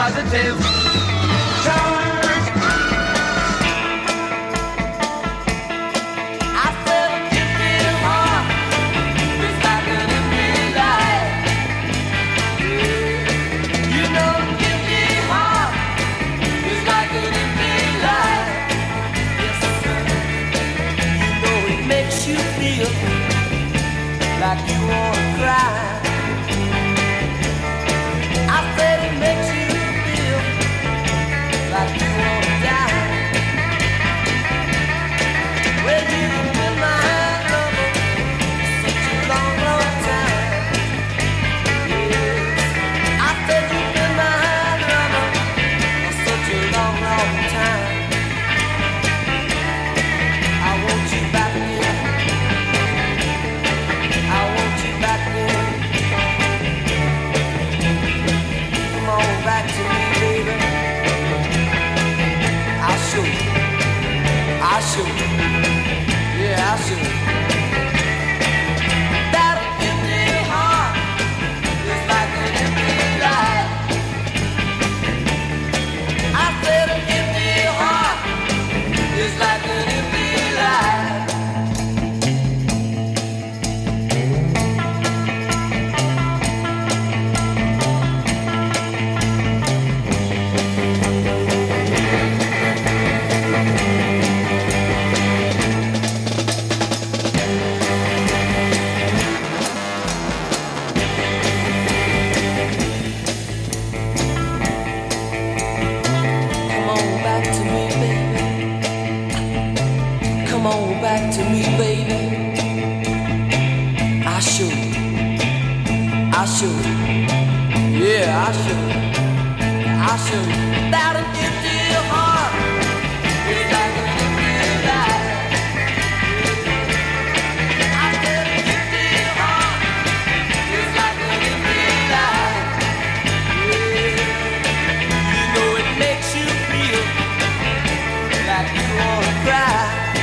positive charge. I said a gifted heart is like an empty light. You know a gifted heart is like an empty light. Yes, sir. You know it makes you feel like you wanna cry. I said it makes you feel like you wanna die. Well, you've been my lover such a long, long time. Yes, I said you've been my lover such a long, long time. I want you back again. I want you back again. Come on back to me, baby. I'll show you. I'll show you. Yeah, I'll show you. That empty heart is like an empty light. I said an empty heart is like an empty light. Come on back to me, baby. Come on back to me, baby. I'll show you. I'll show you. Yeah, I'll show you. I'll show you. That an empty heart is like an empty light. I said an empty heart is like an empty light. You know it makes you feel like you wanna cry.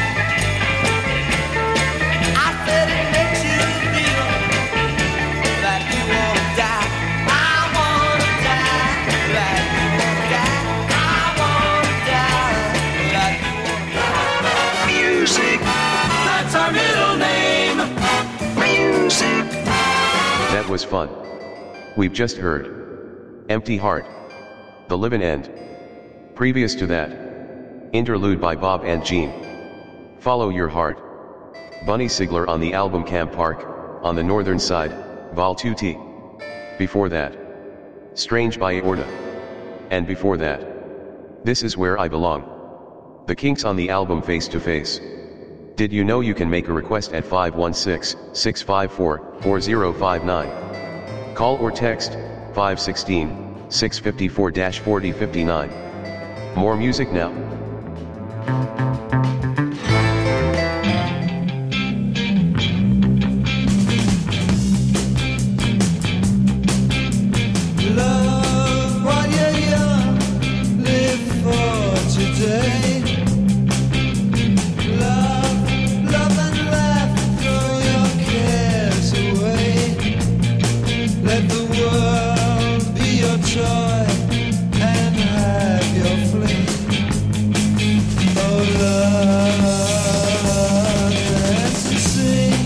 I said it makes you feel like you wanna die. I wanna die like you wanna die. I wanna die like you wanna die. Music, that's our middle name. Music. That was fun. We've just heard Empty Heart, The Living End. Previous to that, interlude by Bob and Jean, Follow Your Heart. Bunny Sigler on the album Camp Park, on the northern side, Vol 2T. Before that, Strange by Aorta. And before that, This Is Where I Belong. The Kinks on the album Face to Face. Did you know you can make a request at 516-654-4059? Call or text 516-654-4059. More music now. Love while you're young, live for today. Love, love and laugh, throw your cares away. Let the world be your toy and have your fling. Oh love, dance and sing.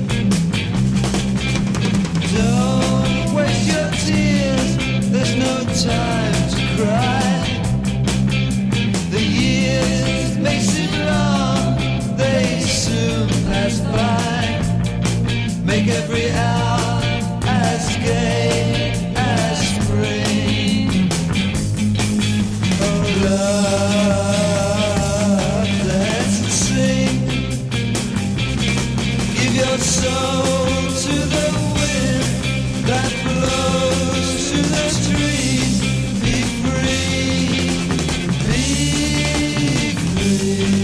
Don't waste your tears, there's no time to cry. The years may seem long, they soon pass by. Make every hour as gay as spring. Oh love, dance and sing. Give your soul to the wind that blows to the trees. Be free, be free.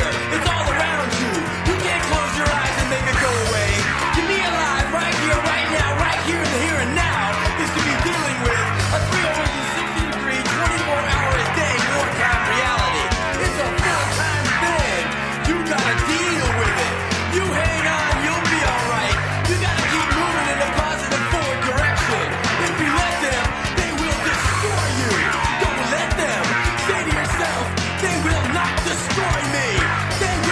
here, it's all around you. You can't close your eyes and make it go away. To be alive right here, right now, right here in the here and now is to be dealing with a 360-degree, 24-hour-a-day wartime reality. It's a full-time thing. You gotta deal with it. You hang on, you'll be alright. You gotta keep moving in a positive forward direction. If you let them, they will destroy you. Don't let them. Say to yourself, they will not destroy me. They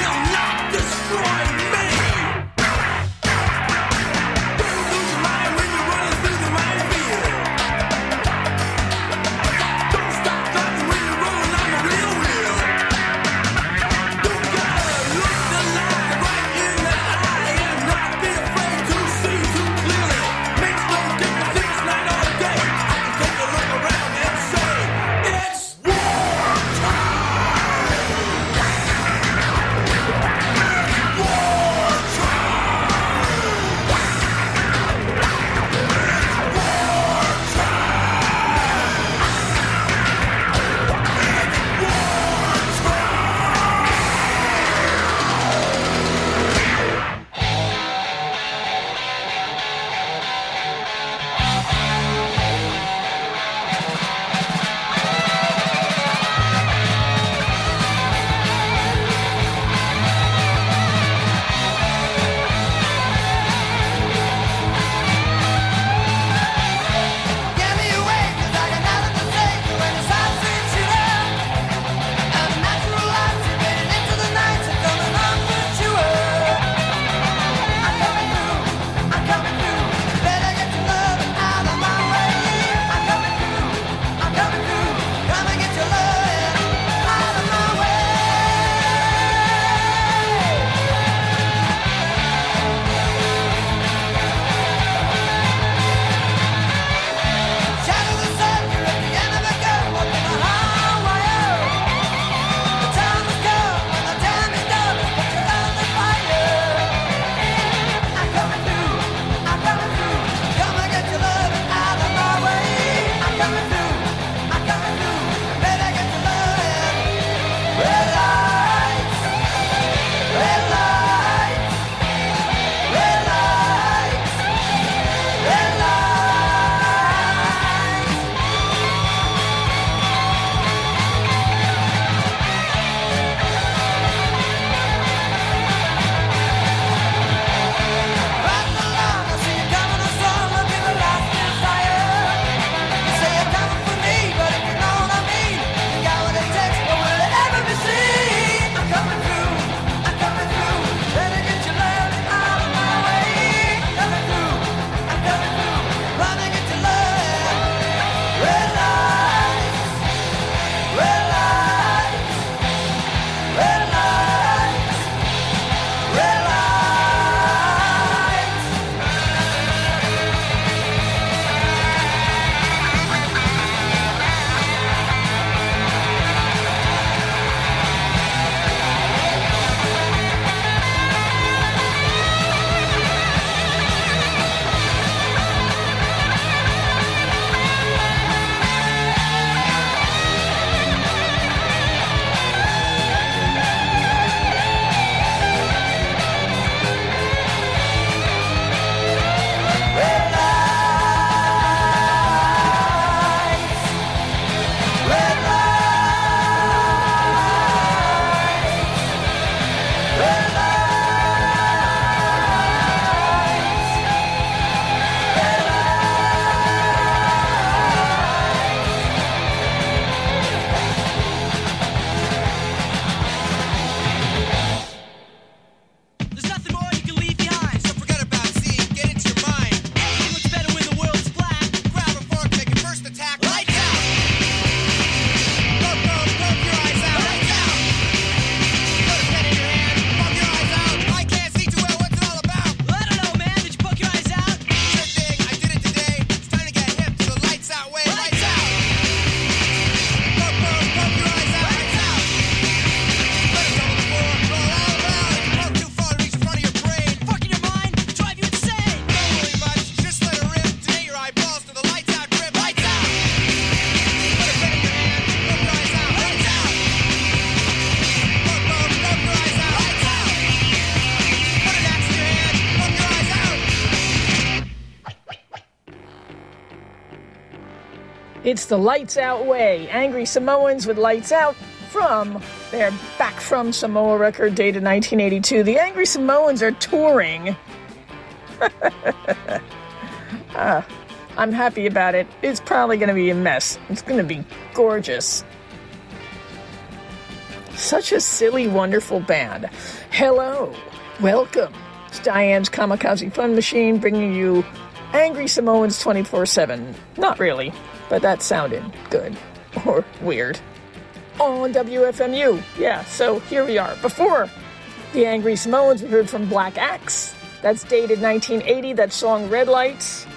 It's the Lights Out Way. Angry Samoans with Lights Out from their Back From Samoa record dated 1982. The Angry Samoans are touring. I'm happy about it. It's probably going to be a mess. It's going to be gorgeous. Such a silly, wonderful band. Hello. Welcome. It's Diane's Kamikaze Fun Machine bringing you Angry Samoans 24/7. Not really, but that sounded good. Or weird. On WFMU. Yeah, so here we are. Before the Angry Samoans, we heard from Black Axe. That's dated 1980. That song Red Lights.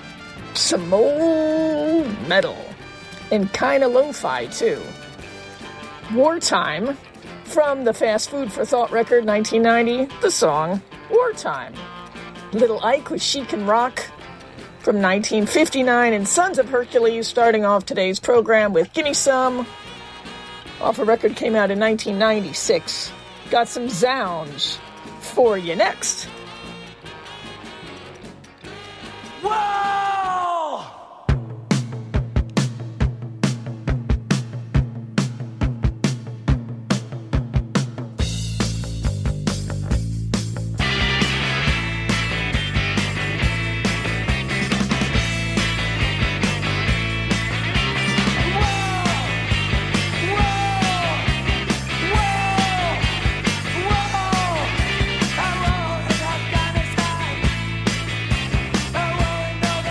Samoa metal. And kinda lo-fi, too. Wartime from the Fast Food for Thought record 1990. The song Wartime. Little Ike with She Can Rock from 1959. And Sons of Hercules starting off today's program with Gimme Some. Off a record came out in 1996. Got some sounds for you next. Whoa! No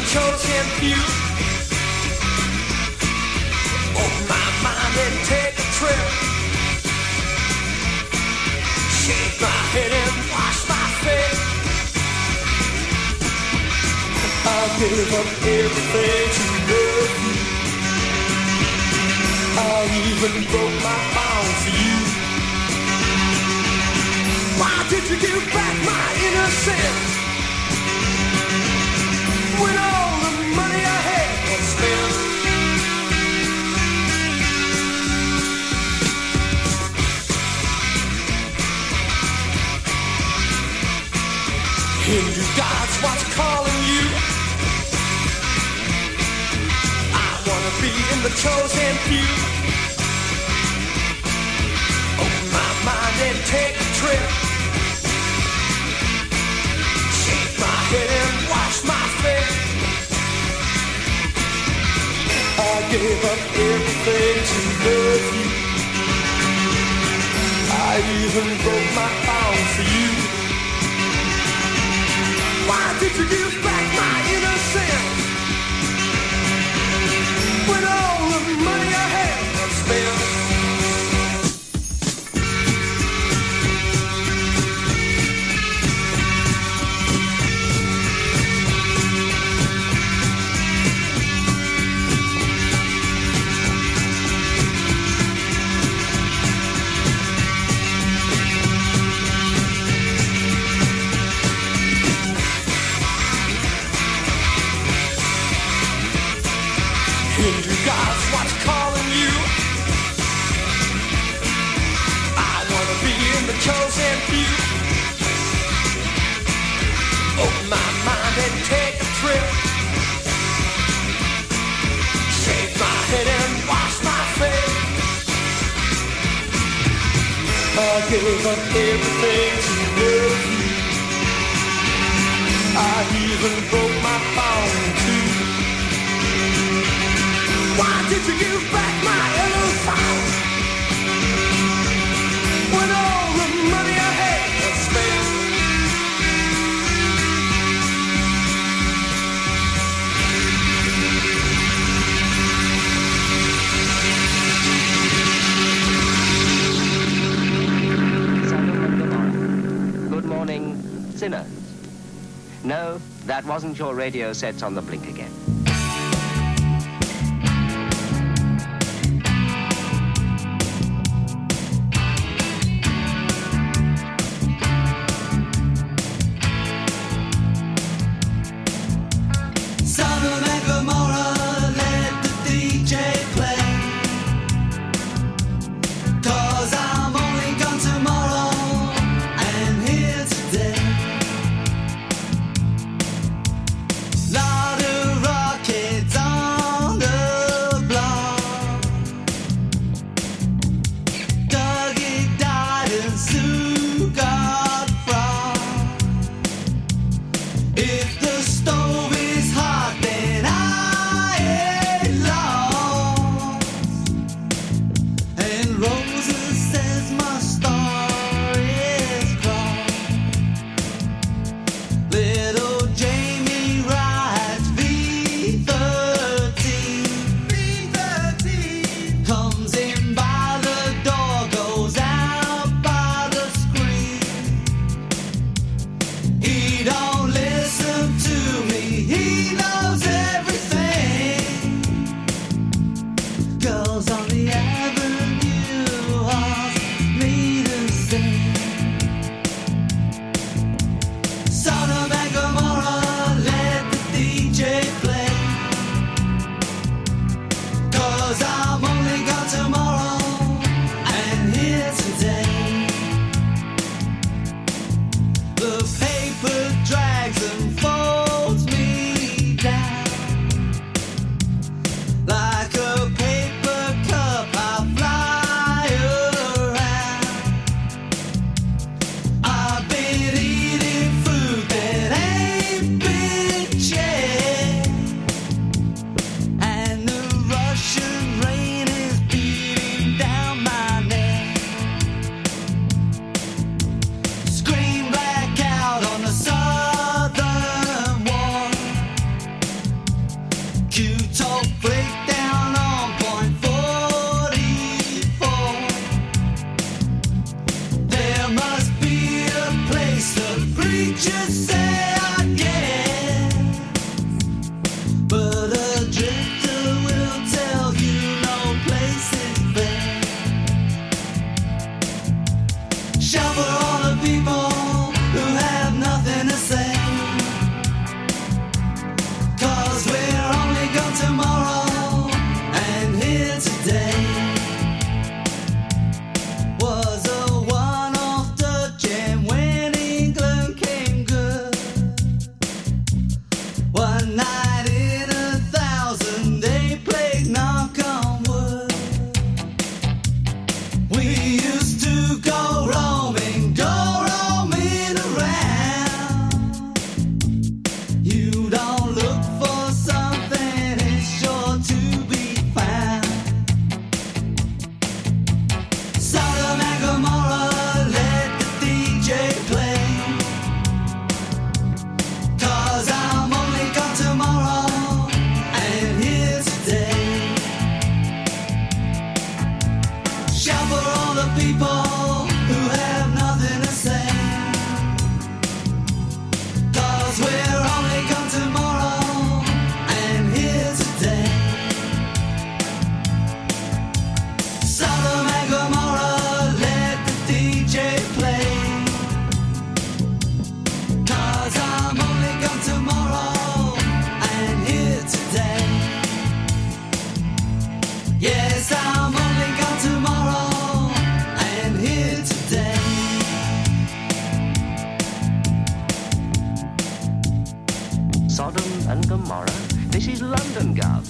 chosen few. Open my mind and take a trip. Shake my head and wash my face. I'll give up everything to love you. I'll even broke my bones for you. Why did you give back my innocence? When all the money I had was spent. Hindu gods, what's calling you? I wanna be in the chosen few. Open my mind and take a trip. Shake my head and wash my face. I gave up everything to love you. I even broke my bones for you. Why did you give back my innocence? When all the money I had was spent. Hindu gods, what's calling you? I wanna be in the chosen few. Open my mind and take a trip. Shake my head and wash my face. I gave up everything to love you. I even broke my bones too. Why did you give back my innocence? When all the money I had was spent. Sodom and Gomorrah. Good morning, sinners. No, that wasn't your radio sets on the blink again. Sodom and Gomorrah, let the DJ play. 'Cause I'm only gone tomorrow and here today. Lot of rock night in 1,000, they plague knock on wood. We used to go roaming around. You don't look for something, it's sure to be found. Sodom and Gomorrah, let the DJ play. 'Cause I'm only gone tomorrow and here today. Shout for all the people who have nothing to say. 'Cause we're only gone tomorrow and here today. Sodom and Gomorrah, let the DJ play. 'Cause I'm only gone tomorrow and here today. Yes, I'm only gone tomorrow and here today. Sodom and Gomorrah. This is London, Gov.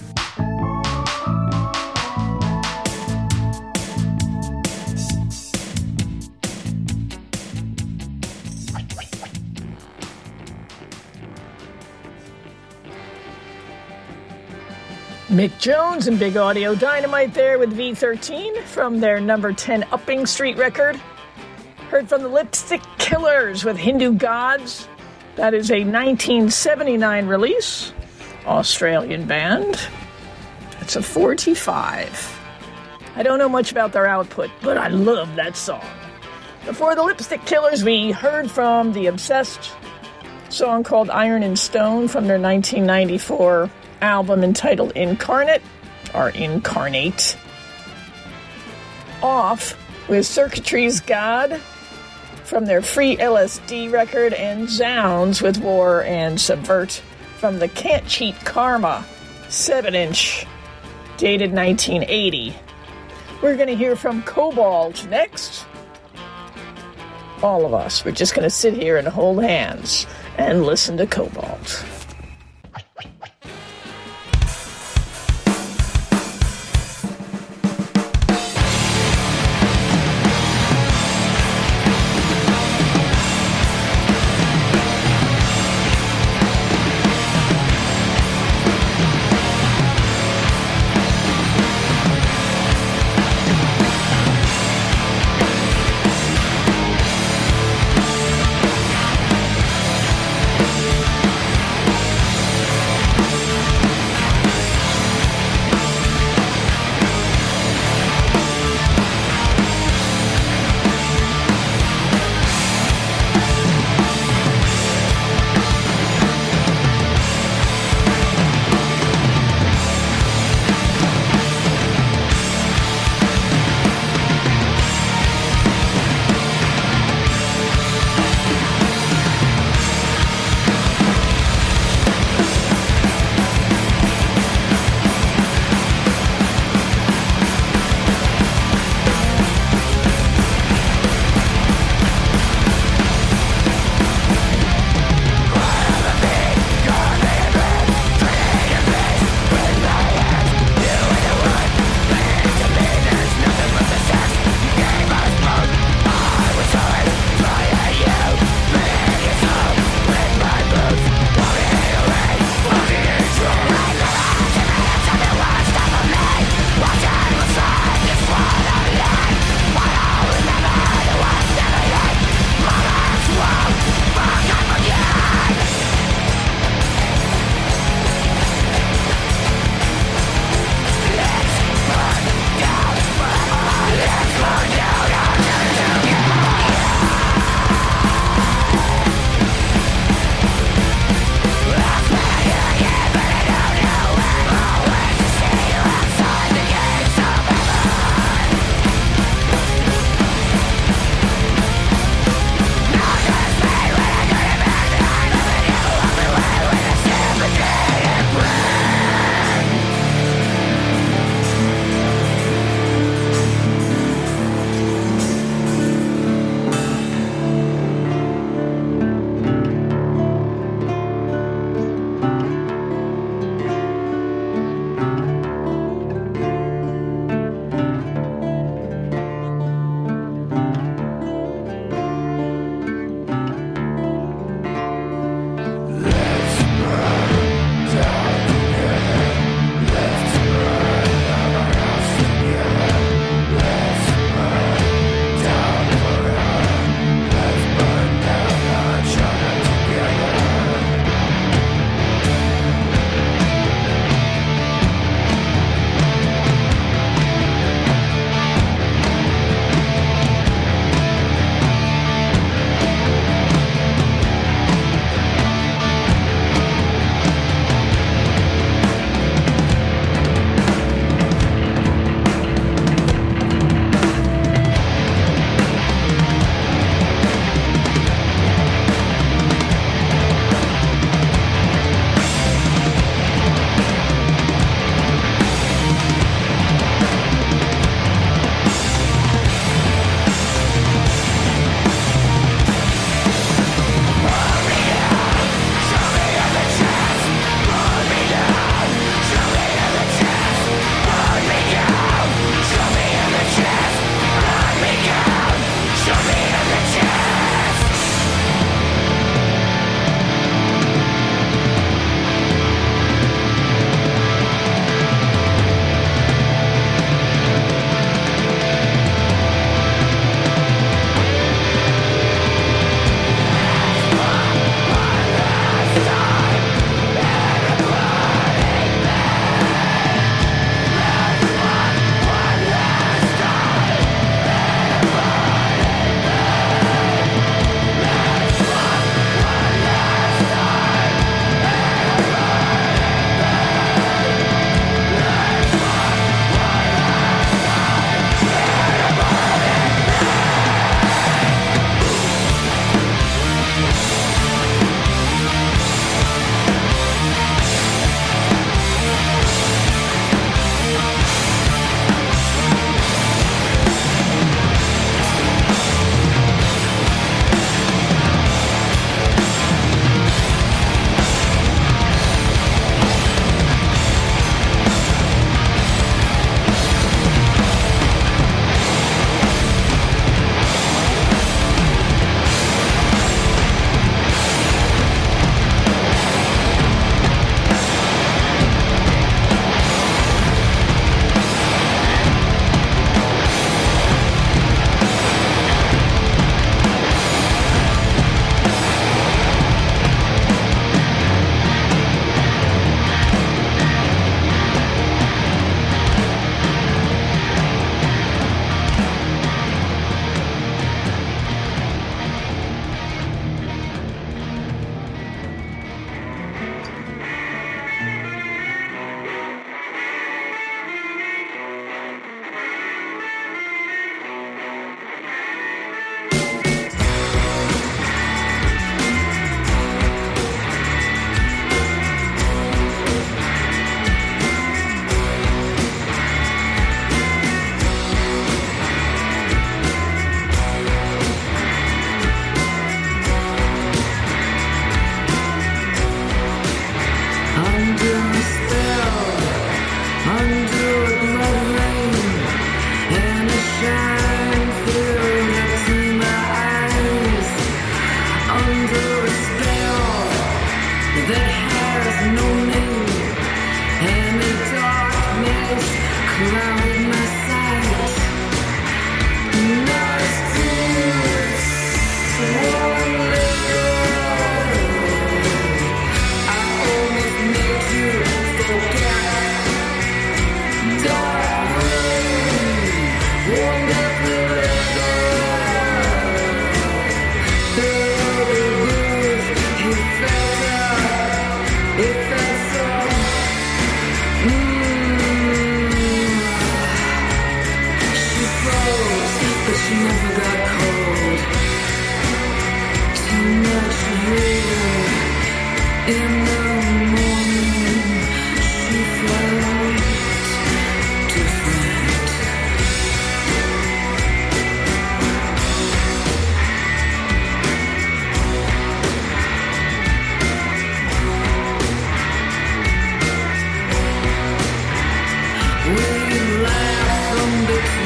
Mick Jones and Big Audio Dynamite there with V13 from their number 10 Upping Street record. Heard from the Lipstick Killers with Hindu Gods. That is a 1979 release. Australian band. It's a 45. I don't know much about their output, but I love that song. Before the Lipstick Killers, we heard from The Obsessed, song called Iron and Stone from their 1994 album entitled Incarnate, or Incarnate. Off with Circuitry's God from their Free LSD record, and Zounds with War and Subvert from the Can't Cheat Karma 7-inch, dated 1980. We're going to hear from Cobalt next. All of us, we're just going to sit here and hold hands and listen to Cobalt. Sodom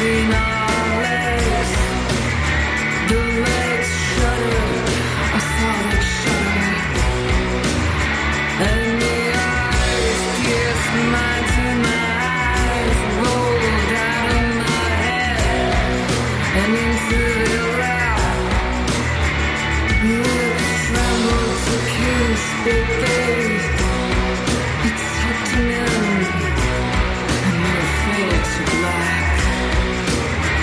between our legs. The legs shuddered, a solid shudder. And the eyes pierced mine to my eyes, rolled out of my head and into the lap. Lips trembled to kiss the face. It tucked them in and they faded to black.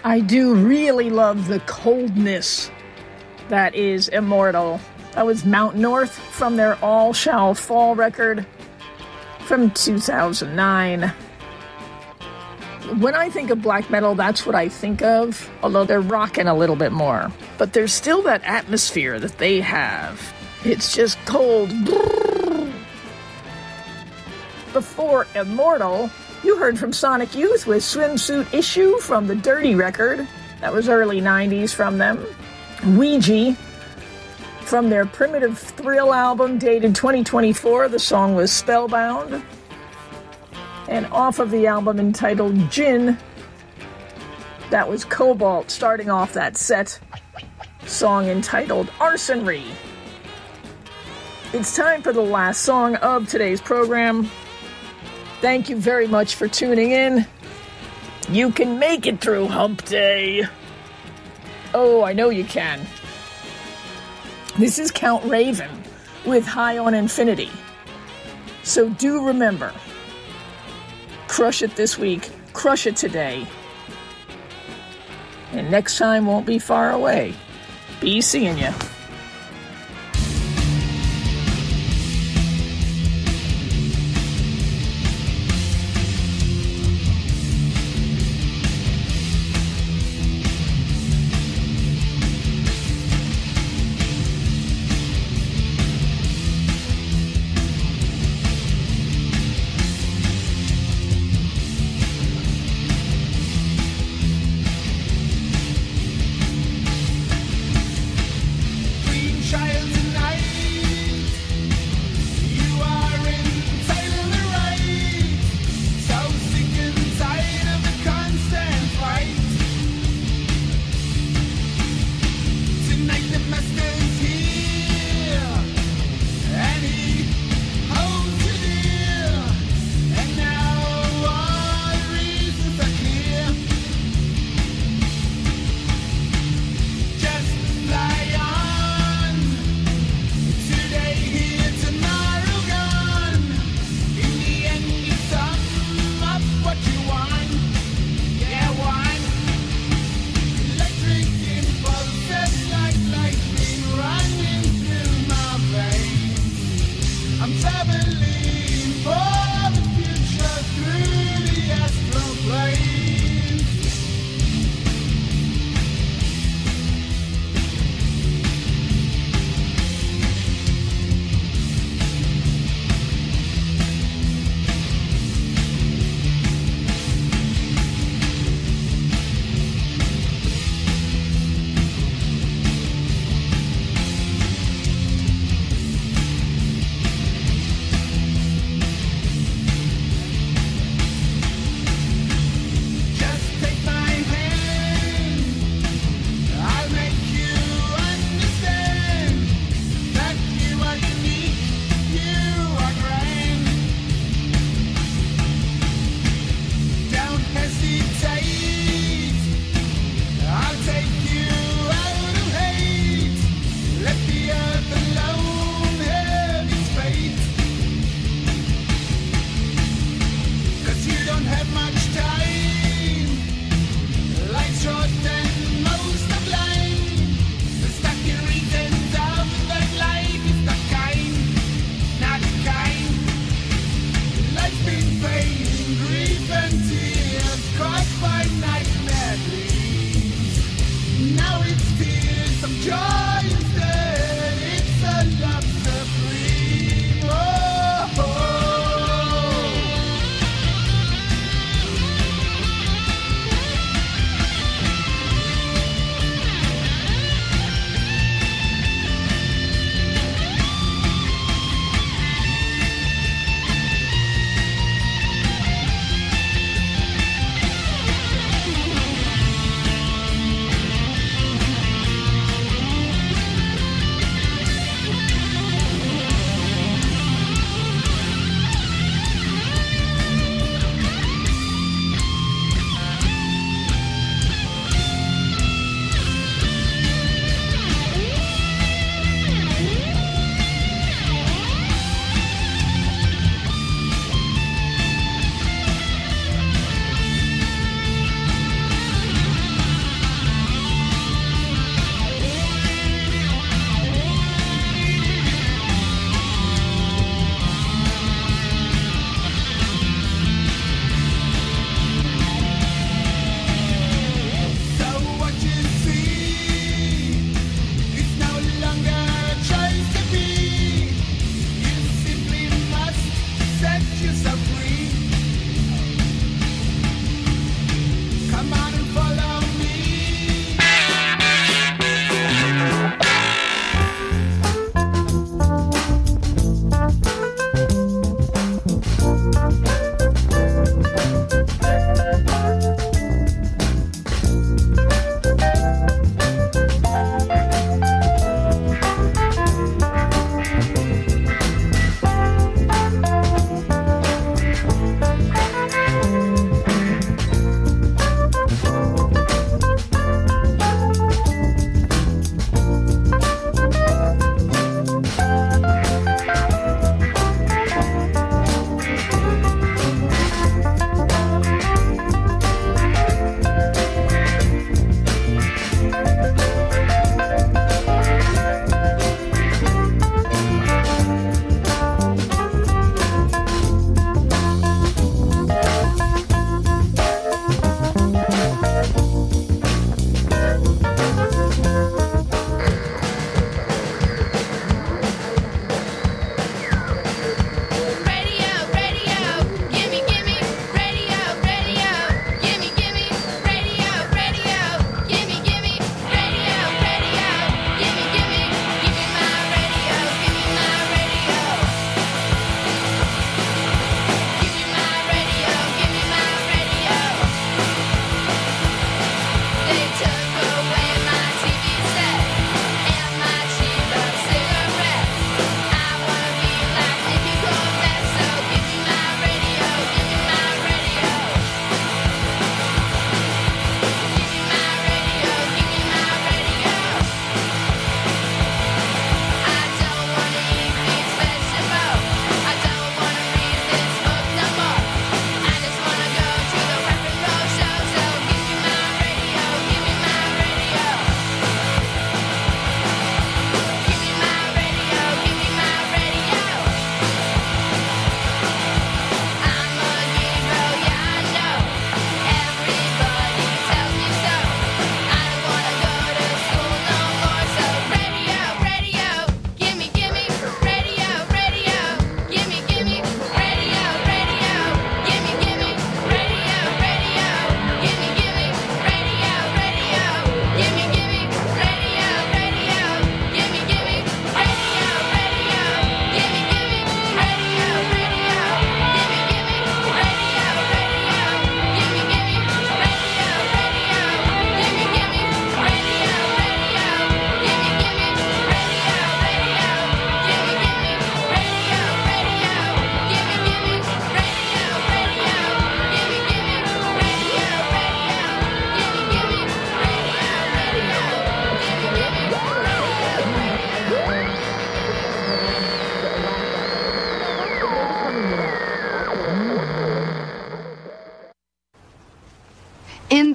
I do really love the coldness that is Immortal. That was Mount North from their All Shall Fall record from 2009. When I think of black metal, that's what I think of, although they're rocking a little bit more. But there's still that atmosphere that they have. It's just cold. Before Immortal, you heard from Sonic Youth with Swimsuit Issue from the Dirty record. That was early 90s from them. Ouija from their Primitive Thrill album dated 2024. The song was Spellbound. And off of the album entitled Gin, that was Cobalt starting off that set. Song entitled Arsonry. It's time for the last song of today's program. Thank you very much for tuning in. You can make it through Hump Day. Oh, I know you can. This is Count Raven with High on Infinity. So do remember, crush it this week, crush it today. And next time won't be far away. Be seeing ya.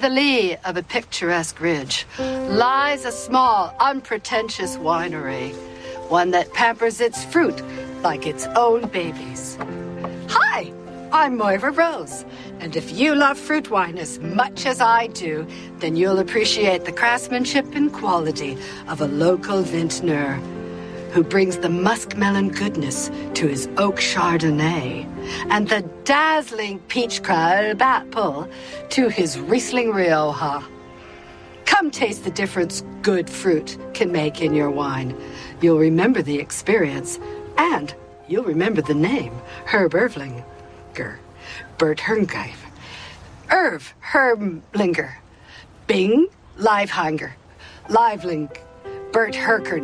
the lee of a picturesque ridge lies a small, unpretentious winery, one that pampers its fruit like its own babies. Hi, I'm Moira Rose, and if you love fruit wine as much as I do, then you'll appreciate the craftsmanship and quality of a local vintner who brings the muskmelon goodness to his oak Chardonnay and the dazzling peach crab apple to his Riesling Rioja. Come taste the difference good fruit can make in your wine. You'll remember the experience, and you'll remember the name, Herb Ervlinger, Bert Herngreif, Irv Herblinger, Bing Livehanger, Liveling, Bert Herkern.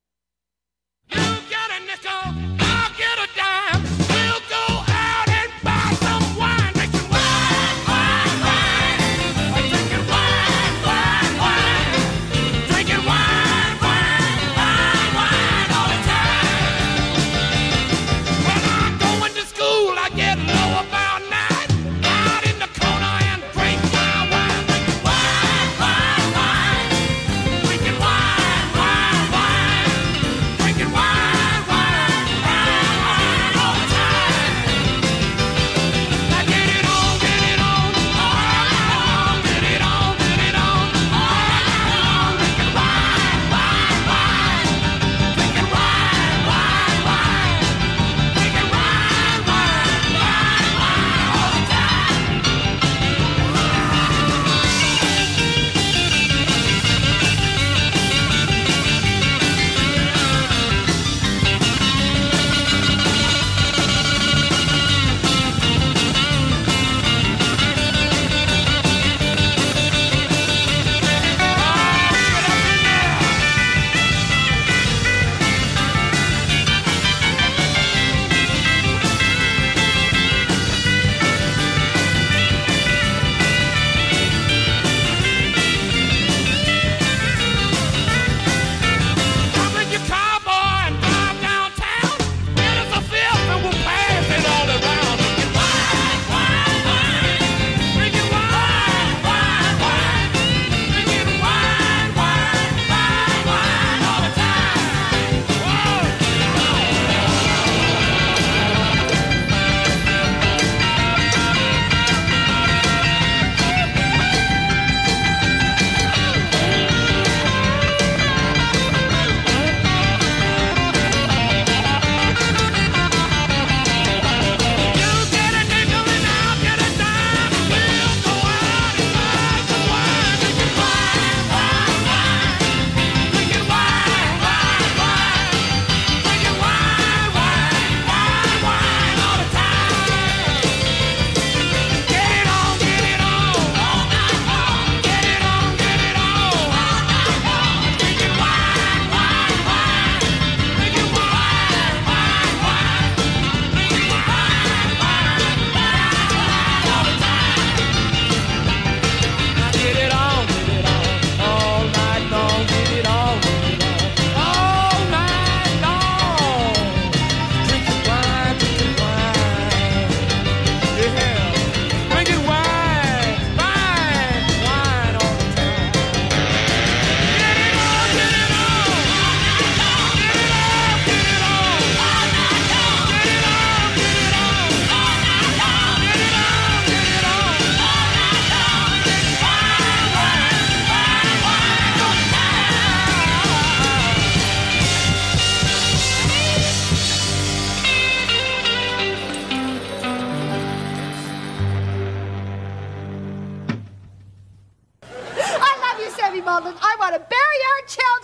I want to bury our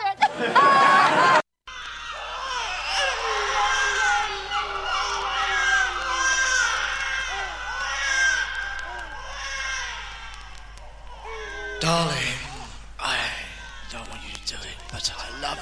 children. Darling, I don't want you to do it, but I love